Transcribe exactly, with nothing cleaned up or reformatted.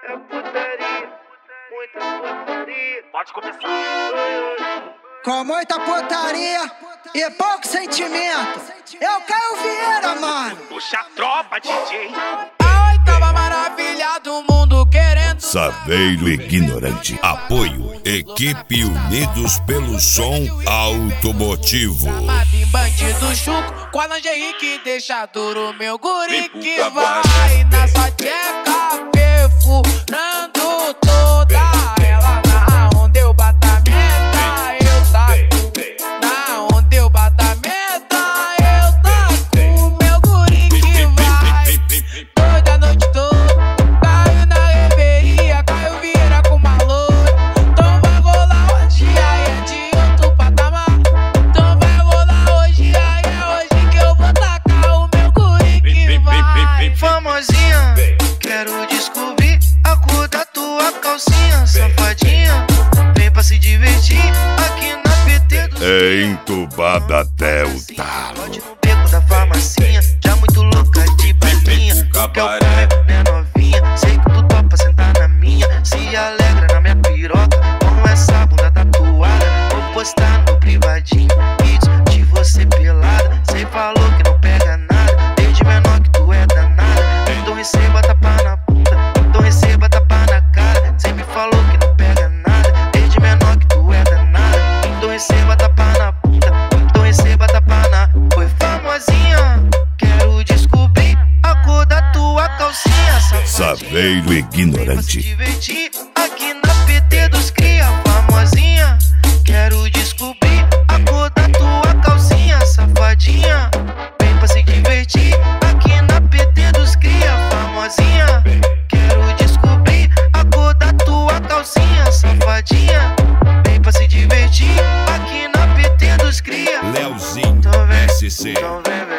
muita putaria, muita putaria. Pode começar. Com muita putaria e pouco sentimento. Eu Caio Vieira, mano. Puxa a tropa, D J. A oitava maravilha do mundo querendo. Saveiro Ignorante. Apoio. Equipe Unidos pelo Som Automotivo. Em bandido chuco, com a lingerie que deixa duro meu guri que vai na sua tcheca perfurando toda ela. Na onde eu bato a meta, eu taco. Na onde eu bato a meta, eu taco. Meu guri que vai toda a noite toda. Caio na reveria, Caio Vieira com uma loura. Então vai rolar hoje, aí é de outro patamar. Então vai rolar hoje, aí é hoje que eu vou tacar o meu guri que vai. Famosinha, quero descobrir a cor da tua calcinha. Safadinha, vem pra se divertir aqui na P T do É entubada até o talo. no beco da farmacinha, já muito louca de balinha. Tu quer o pé, né novinha? Sei que tu topa sentar na minha. Se alegra na minha piroca, como essa bunda tatuada. Vou postar no privadinho vídeos de você pelada. Cê falou que não pega nada, desde menor que tu é danada. Então receba tapa na bunda, então receba tapa na cara. Cê me falou que não pega nada, desde menor que tu é danada. Então receba tapa na bunda, então receba tapa na. Foi famosinha, quero descobrir a cor da tua calcinha. Saveiro Vem pra se Ignorante. divertir aqui na P T dos cria. Famosinha, quero descobrir a cor da tua calcinha. Safadinha, vem pra se divertir aqui na P T dos cria. Famosinha, quero descobrir a cor da tua calcinha. Safadinha, vem pra se divertir aqui na P T dos cria. Leozinho Então vem, S C. então vem, vem.